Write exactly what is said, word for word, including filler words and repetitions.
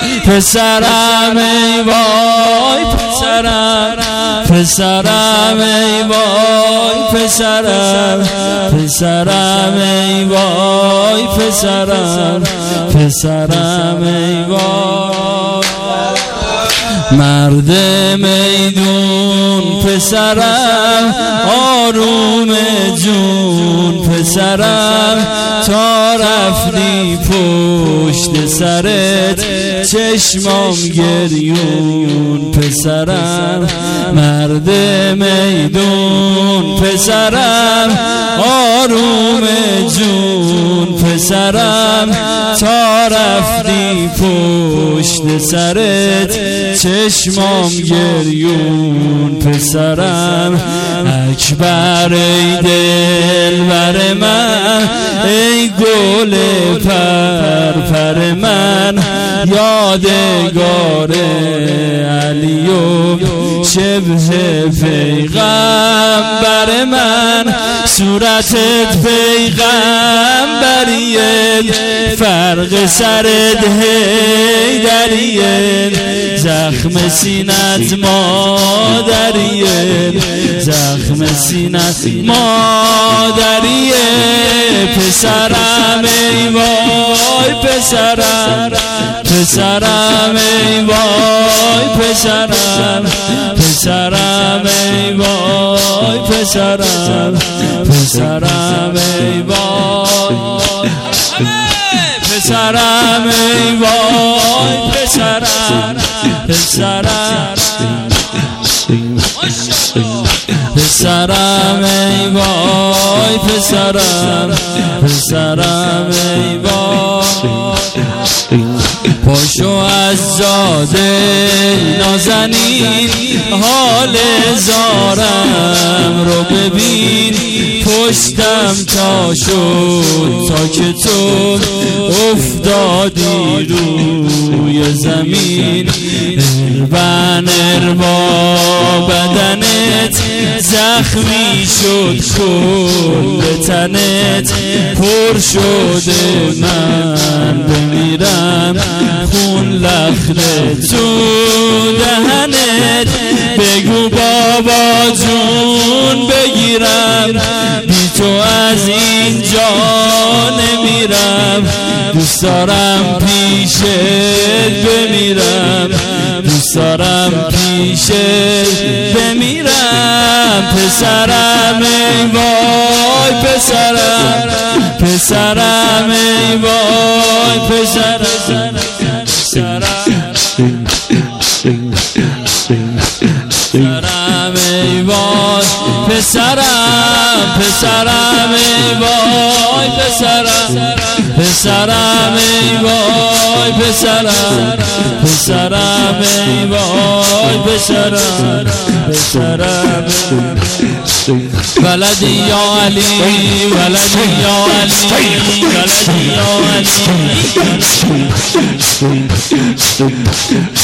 پسرم ای وای پسرم پسرم ای وای پسرم پسرم ای وای پسرم پسرم ای وای مرد میدون پسرم آروم جون پسرم تا رفتی پشت سرت چشمام گریون پسرم مرد میدون پسرم آروم جون پسرم تا رفتی پشت سرت چشمام گریون پسرم اکبر ای دل بر من ای گل پرپر من یادگار علی و شبه پیغمبر من صورتت پیغمبریه فرق سرت حیدریه زخم سینت مادریه زخم سینت مادریه پسرم ای وای پسرم پسرم ای وای پسرم پسرم ای وای پسرم پسرم ای وای پسرم ای وای پسرم پسرم پسرم ای وای پسرم پسرم ای وای پاشو از زاده نازنین حال زارم رو ببین پشتم تا شد تا که تو افتادی روی زمین اربن اربا بدنت زخمی شد کل تنت پر شده من بمیرم خون لخته تو دهنت بگو بابا جون بگیرم بی تو از اینجا نمیرم دوست دارم پیشت بمیرم دوست دارم پیشت بمیرم پسرم ای وای پسرم پسرم ای وای پسرم پسرم ای وای پسرم پسرم ای وای پسرم پسرم ای وای پسرم پسرم ای وای پسرم پسرم ولدی یا علی ولدی یا علی ولدی یا علی